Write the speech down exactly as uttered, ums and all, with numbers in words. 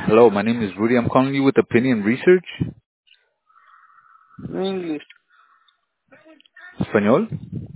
Hello, my name is Rudy. I'm calling you with Opinion Research. No English. Español.